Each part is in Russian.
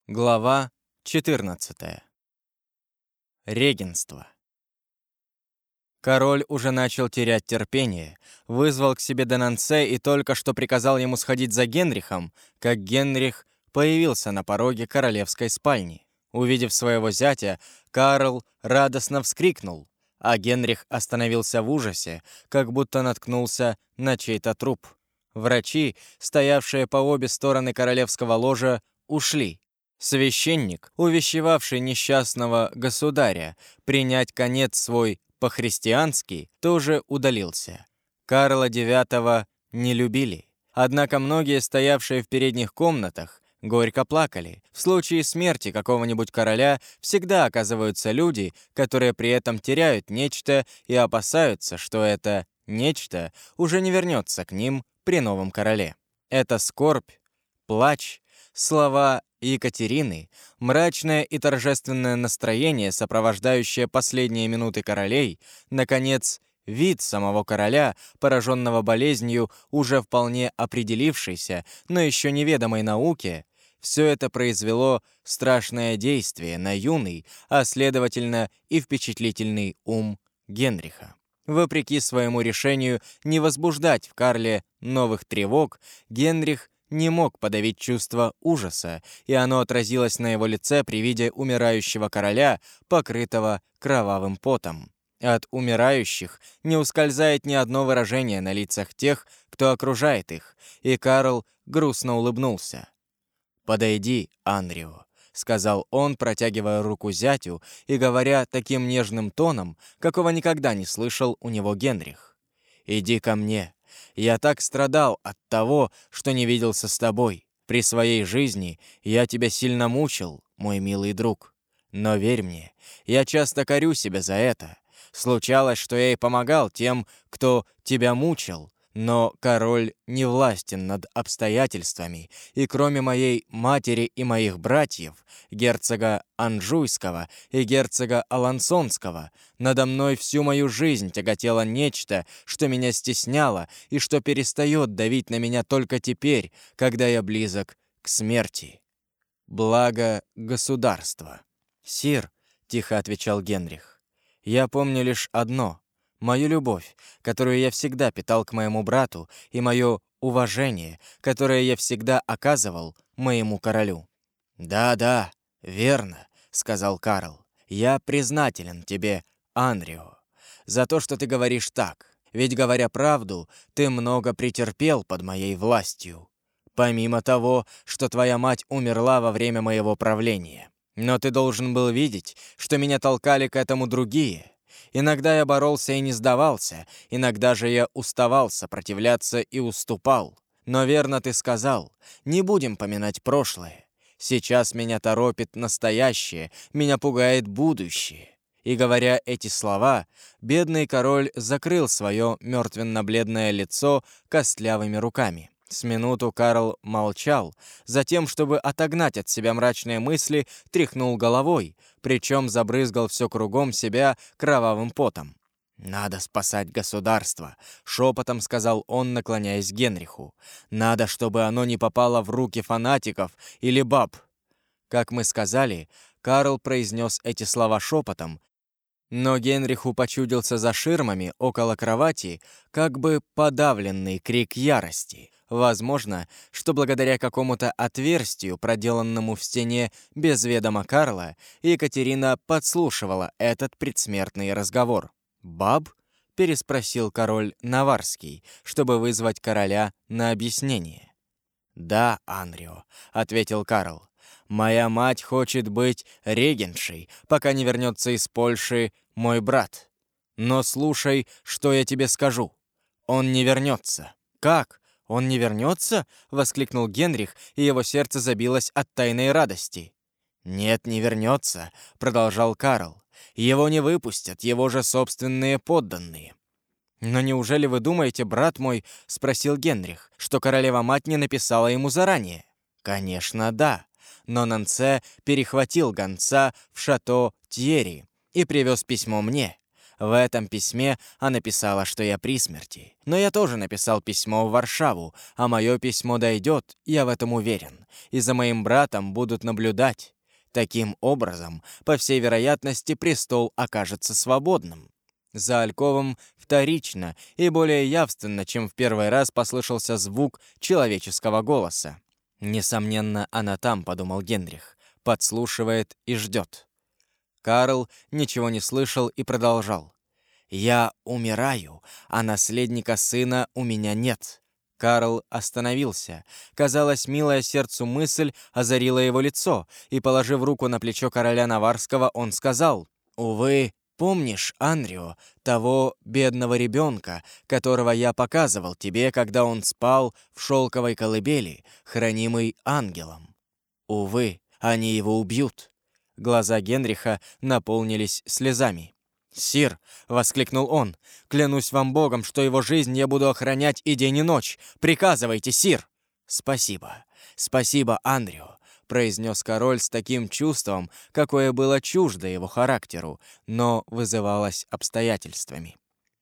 Глава 14. Регенство. Король уже начал терять терпение, вызвал к себе Денансе и только что приказал ему сходить за Генрихом, как Генрих появился на пороге королевской спальни. Увидев своего зятя, Карл радостно вскрикнул, а Генрих остановился в ужасе, как будто наткнулся на чей-то труп. Врачи, стоявшие по обе стороны королевского ложа, ушли. Священник, увещевавший несчастного государя принять конец свой по-христиански, тоже удалился. Карла IX не любили. Однако многие, стоявшие в передних комнатах, горько плакали. В случае смерти какого-нибудь короля всегда оказываются люди, которые при этом теряют нечто и опасаются, что это нечто уже не вернется к ним при новом короле. Это скорбь, плач, слова Екатерины, мрачное и торжественное настроение, сопровождающее последние минуты королей, наконец, вид самого короля, пораженного болезнью, уже вполне определившейся, но еще неведомой науке, все это произвело страшное действие на юный, а следовательно и впечатлительный ум Генриха. Вопреки своему решению не возбуждать в Карле новых тревог, Генрих не мог подавить чувство ужаса, и оно отразилось на его лице при виде умирающего короля, покрытого кровавым потом. От умирающих не ускользает ни одно выражение на лицах тех, кто окружает их, и Карл грустно улыбнулся. «Подойди, Анрио», — сказал он, протягивая руку зятю и говоря таким нежным тоном, какого никогда не слышал у него Генрих. «Иди ко мне. Я так страдал от того, что не виделся с тобой. При своей жизни я тебя сильно мучил, мой милый друг. Но верь мне, я часто корю себя за это. Случалось, что я и помогал тем, кто тебя мучил, но король не властен над обстоятельствами, и кроме моей матери и моих братьев, герцога Анжуйского и герцога Алансонского, надо мной всю мою жизнь тяготело нечто, что меня стесняло и что перестает давить на меня только теперь, когда я близок к смерти. Благо государства. «Сир», — тихо отвечал Генрих, — «я помню лишь одно — мою любовь, которую я всегда питал к моему брату, и мое уважение, которое я всегда оказывал моему королю». «Да, верно», — сказал Карл. «Я признателен тебе, Анрио, за то, что ты говоришь так. Ведь, говоря правду, ты много претерпел под моей властью. Помимо того, что твоя мать умерла во время моего правления. Но ты должен был видеть, что меня толкали к этому другие. Иногда я боролся и не сдавался, иногда же я уставал сопротивляться и уступал. Но верно ты сказал, не будем поминать прошлое. Сейчас меня торопит настоящее, меня пугает будущее». И говоря эти слова, бедный король закрыл свое мертвенно-бледное лицо костлявыми руками. С минуту Карл молчал, затем, чтобы отогнать от себя мрачные мысли, тряхнул головой, причем забрызгал все кругом себя кровавым потом. «Надо спасать государство», — шепотом сказал он, наклоняясь к Генриху. «Надо, чтобы оно не попало в руки фанатиков или баб». Как мы сказали, Карл произнес эти слова шепотом, но Генриху почудился за ширмами около кровати как бы подавленный крик ярости. Возможно, что благодаря какому-то отверстию, проделанному в стене без ведома Карла, Екатерина подслушивала этот предсмертный разговор. «Баб?» — переспросил король Наварский, чтобы вызвать короля на объяснение. «Да, Анрио», — ответил Карл. «Моя мать хочет быть регентшей, пока не вернется из Польши мой брат. Но слушай, что я тебе скажу. Он не вернется». «Как? Он не вернется?» — воскликнул Генрих, и его сердце забилось от тайной радости. «Нет, не вернется», — продолжал Карл. «Его не выпустят, его же собственные подданные». «Но неужели вы думаете, брат мой, — спросил Генрих, — что королева-мать не написала ему заранее?» «Конечно, да. Но Нансе перехватил гонца в шато Тьерри и привез письмо мне. В этом письме она писала, что я при смерти. Но я тоже написал письмо в Варшаву, а мое письмо дойдет, я в этом уверен. И за моим братом будут наблюдать. Таким образом, по всей вероятности, престол окажется свободным. За альковом вторично и более явственно, чем в первый раз послышался звук человеческого голоса. «Несомненно, она там», — подумал Генрих, подслушивает и ждет. Карл ничего не слышал и продолжал. «Я умираю, а наследника сына у меня нет». Карл остановился. Казалось, милая сердцу мысль озарила его лицо, и, положив руку на плечо короля Наварского, он сказал: «Увы, помнишь, Анрио, того бедного ребенка, которого я показывал тебе, когда он спал в шелковой колыбели, хранимый ангелом? Увы, они его убьют». Глаза Генриха наполнились слезами. «Сир!» — воскликнул он. «Клянусь вам Богом, что его жизнь я буду охранять и день, и ночь. Приказывайте, сир!» «Спасибо, спасибо, Анрио!» — произнес король с таким чувством, какое было чуждо его характеру, но вызывалось обстоятельствами.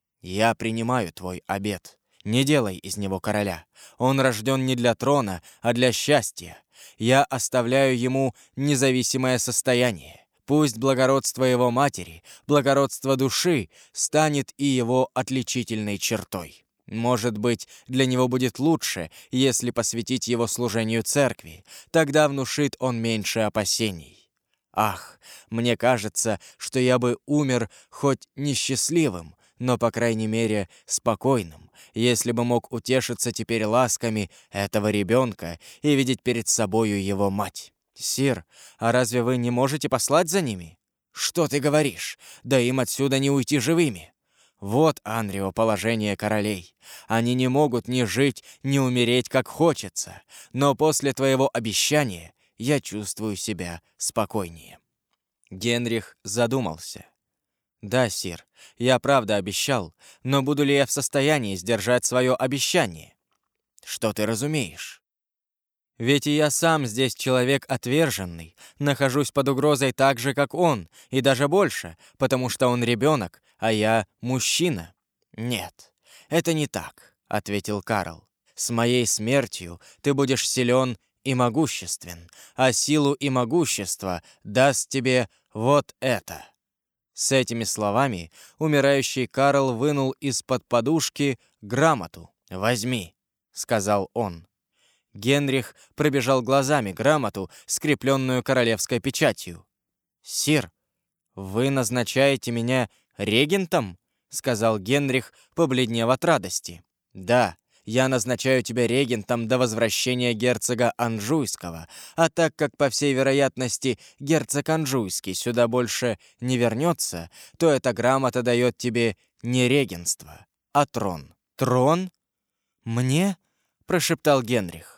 «Я принимаю твой обет. Не делай из него короля. Он рожден не для трона, а для счастья. Я оставляю ему независимое состояние. Пусть благородство его матери, благородство души станет и его отличительной чертой. Может быть, для него будет лучше, если посвятить его служению церкви. Тогда внушит он меньше опасений. Ах, мне кажется, что я бы умер хоть несчастливым, но, по крайней мере, спокойным, если бы мог утешиться теперь ласками этого ребенка и видеть перед собою его мать. «Сир, а разве вы не можете послать за ними?» «Что ты говоришь? Да им отсюда не уйти живыми!» «Вот, Анрио, положение королей. Они не могут ни жить, ни умереть, как хочется. Но после твоего обещания я чувствую себя спокойнее». Генрих задумался. «Да, сир, я правда обещал, но буду ли я в состоянии сдержать свое обещание?» «Что ты разумеешь?» «Ведь и я сам здесь человек отверженный, нахожусь под угрозой так же, как он, и даже больше, потому что он ребенок, а я мужчина». «Нет, это не так», — ответил Карл. «С моей смертью ты будешь силен и могуществен, а силу и могущество даст тебе вот это». С этими словами умирающий Карл вынул из-под подушки грамоту. «Возьми», — сказал он. Генрих пробежал глазами грамоту, скрепленную королевской печатью. «Сир, вы назначаете меня регентом?» — сказал Генрих, побледнев от радости. «Да, я назначаю тебя регентом до возвращения герцога Анжуйского, а так как, по всей вероятности, герцог Анжуйский сюда больше не вернется, то эта грамота дает тебе не регенство, а трон». «Трон? Мне?» — прошептал Генрих.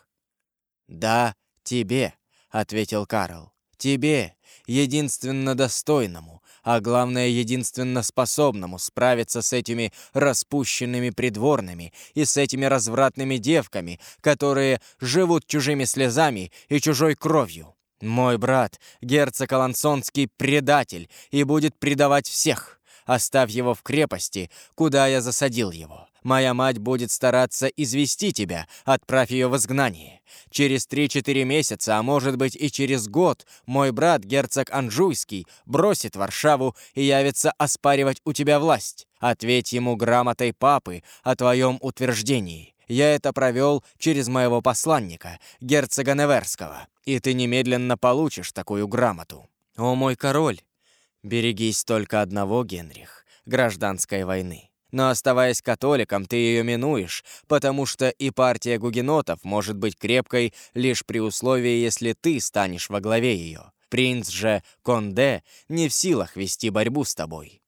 «Да, тебе», — ответил Карл. «Тебе, единственно достойному, а главное, единственно способному справиться с этими распущенными придворными и с этими развратными девками, которые живут чужими слезами и чужой кровью. Мой брат, герцог Алансонский, предатель и будет предавать всех. Оставь его в крепости, куда я засадил его. Моя мать будет стараться извести тебя, отправь ее в изгнание. Через 3-4 месяца, а может быть и через год, мой брат, герцог Анжуйский, бросит Варшаву и явится оспаривать у тебя власть. Ответь ему грамотой папы о твоем утверждении. Я это провел через моего посланника, герцога Неверского, и ты немедленно получишь такую грамоту. О мой король! Берегись только одного, Генрих, гражданской войны. Но оставаясь католиком, ты ее минуешь, потому что и партия гугенотов может быть крепкой лишь при условии, если ты станешь во главе ее. Принц же Конде не в силах вести борьбу с тобой.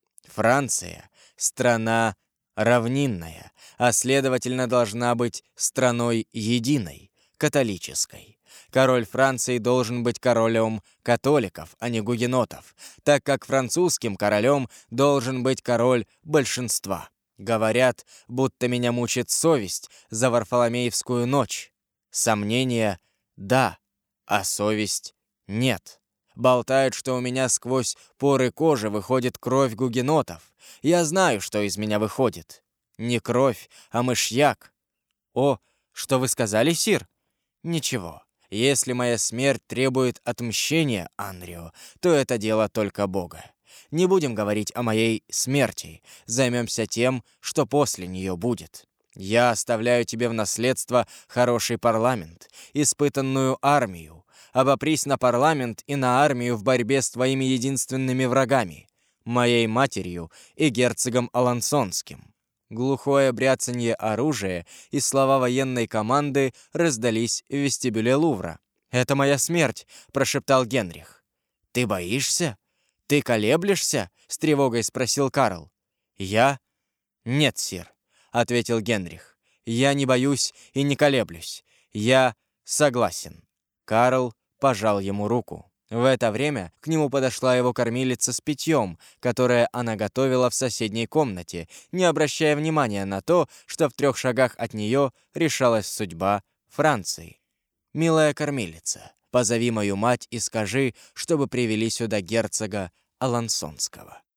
Франция — страна равнинная, а следовательно должна быть страной единой, католической. Король Франции должен быть королем католиков, а не гугенотов, так как французским королем должен быть король большинства. Говорят, будто меня мучит совесть за Варфоломеевскую ночь. Сомнения — да, а совесть — нет. Болтают, что у меня сквозь поры кожи выходит кровь гугенотов. Я знаю, что из меня выходит. Не кровь, а мышьяк. О, что вы сказали, сир? Ничего. Если моя смерть требует отмщения, Анрио, то это дело только Бога. Не будем говорить о моей смерти. Займемся тем, что после нее будет. Я оставляю тебе в наследство хороший парламент, испытанную армию. Обопрись на парламент и на армию в борьбе с твоими единственными врагами, моей матерью и герцогом Алансонским». Глухое бряцанье оружия и слова военной команды раздались в вестибюле Лувра. «Это моя смерть», — прошептал Генрих. «Ты боишься? Ты колеблешься?» — с тревогой спросил Карл. «Я? Нет, сир», — ответил Генрих. «Я не боюсь и не колеблюсь. Я согласен». Карл пожал ему руку. В это время к нему подошла его кормилица с питьем, которое она готовила в соседней комнате, не обращая внимания на то, что в 3 шагах от нее решалась судьба Франции. «Милая кормилица, позови мою мать и скажи, чтобы привели сюда герцога Алансонского».